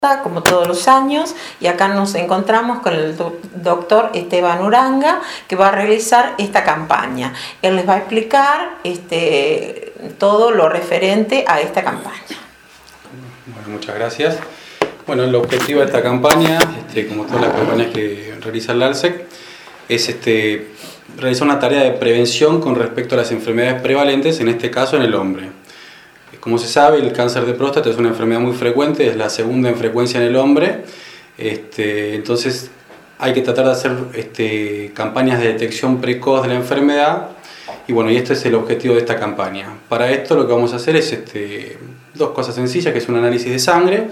como todos los años, y acá nos encontramos con el doctor Esteban Uranga, que va a realizar esta campaña. Él les va a explicar todo lo referente a esta campaña. Bueno, muchas gracias. Bueno, el objetivo de esta campaña, como todas las campañas que realiza el ALSEC, es realizar una tarea de prevención con respecto a las enfermedades prevalentes, en este caso en el hombre. Como se sabe, el cáncer de próstata es una enfermedad muy frecuente, es la segunda en frecuencia en el hombre. Entonces hay que tratar de hacer campañas de detección precoz de la enfermedad, y bueno, y este es el objetivo de esta campaña. Para esto lo que vamos a hacer es dos cosas sencillas, que es un análisis de sangre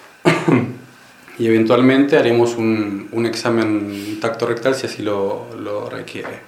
y eventualmente haremos un examen tacto rectal si así lo requiere.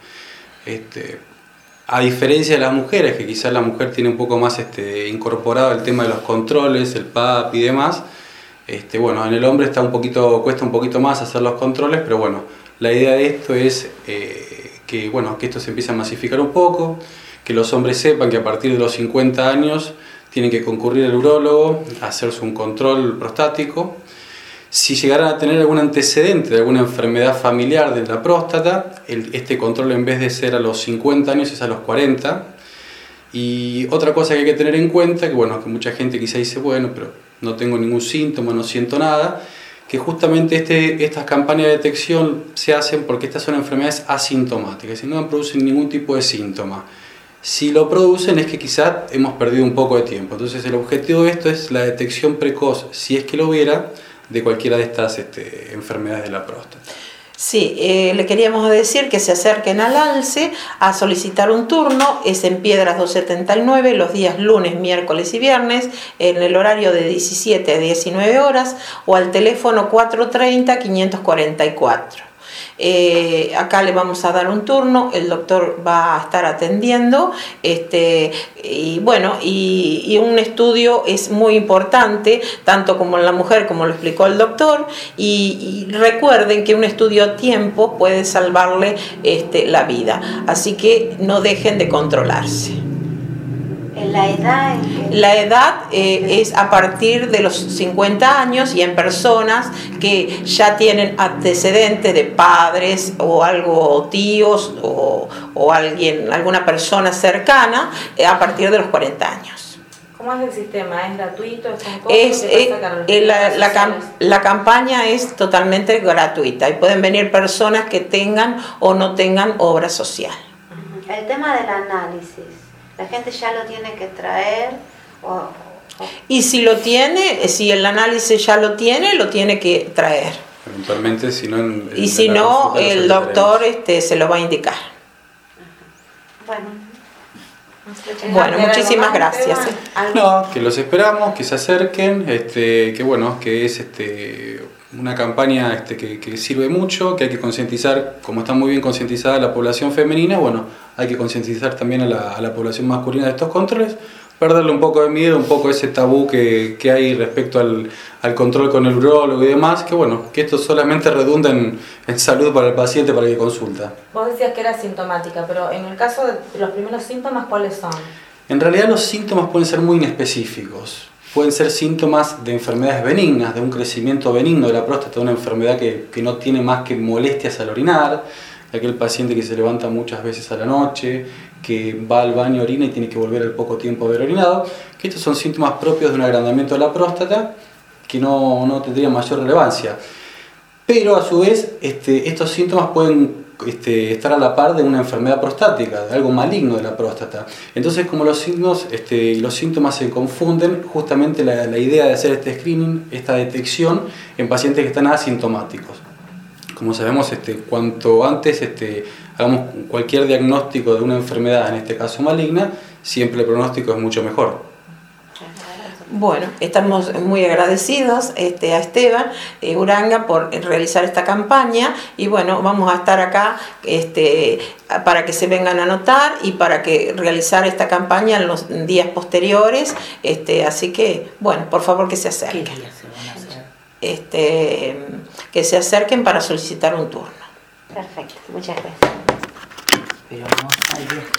A diferencia de las mujeres, que quizás la mujer tiene un poco más incorporado el tema de los controles, el PAP y demás, bueno, en el hombre cuesta un poquito más hacer los controles, pero bueno, la idea de esto es que esto se empiece a masificar un poco, que los hombres sepan que a partir de los 50 años tienen que concurrir al urólogo a hacerse un control prostático. Si llegaran a tener algún antecedente de alguna enfermedad familiar de la próstata, este control en vez de ser a los 50 años es a los 40. Y otra cosa que hay que tener en cuenta, que mucha gente quizá dice, bueno, pero no tengo ningún síntoma, no siento nada, que justamente estas campañas de detección se hacen porque estas son enfermedades asintomáticas, es decir, no producen ningún tipo de síntoma. Si lo producen es que quizá hemos perdido un poco de tiempo. Entonces el objetivo de esto es la detección precoz, si es que lo hubiera, de cualquiera de estas enfermedades de la próstata. Sí, le queríamos decir que se acerquen al ALSE a solicitar un turno, es en Piedras 279, los días lunes, miércoles y viernes, en el horario de 17 a 19 horas, o al teléfono 430-544. Acá le vamos a dar un turno, el doctor va a estar atendiendo, y un estudio es muy importante, tanto como en la mujer, como lo explicó el doctor, y recuerden que un estudio a tiempo puede salvarle la vida, así que no dejen de controlarse. La edad es a partir de los 50 años, y en personas que ya tienen antecedentes de padres o tíos o alguna persona cercana, a partir de los 40 años. ¿Cómo es el sistema? ¿Es gratuito? La campaña es totalmente gratuita y pueden venir personas que tengan o no tengan obra social. El tema del análisis, ¿la gente ya lo tiene que traer? Y si el análisis ya lo tiene que traer. Eventualmente, si no... Y si no, el doctor se lo va a indicar. Bueno, muchísimas gracias. No, que los esperamos, que se acerquen, que es una campaña que sirve mucho, que hay que concientizar, como está muy bien concientizada la población femenina, hay que concientizar también a la población masculina de estos controles, perderle un poco de miedo, un poco ese tabú que hay respecto al control con el urólogo y demás, que esto solamente redunda en salud para el paciente, para que consulta. Vos decías que era asintomática, pero en el caso de los primeros síntomas, ¿cuáles son? En realidad los síntomas pueden ser muy inespecíficos. Pueden ser síntomas de enfermedades benignas, de un crecimiento benigno de la próstata, de una enfermedad que no tiene más que molestias al orinar, aquel paciente que se levanta muchas veces a la noche, que va al baño, orina y tiene que volver al poco tiempo de haber orinado, que estos son síntomas propios de un agrandamiento de la próstata que no tendrían mayor relevancia. Pero a su vez estos síntomas pueden estar a la par de una enfermedad prostática, de algo maligno de la próstata. Entonces, como los signos y los síntomas se confunden, justamente la idea de hacer este screening, esta detección en pacientes que están asintomáticos. Como sabemos, cuanto antes hagamos cualquier diagnóstico de una enfermedad, en este caso maligna, siempre el pronóstico es mucho mejor. Bueno, estamos muy agradecidos a Esteban Uranga por realizar esta campaña, y vamos a estar acá para que se vengan a anotar y para que realizar esta campaña en los días posteriores, así que por favor que se acerquen. ¿Qué días se van a hacer? Que se acerquen para solicitar un turno. Perfecto, muchas gracias. Pero no hay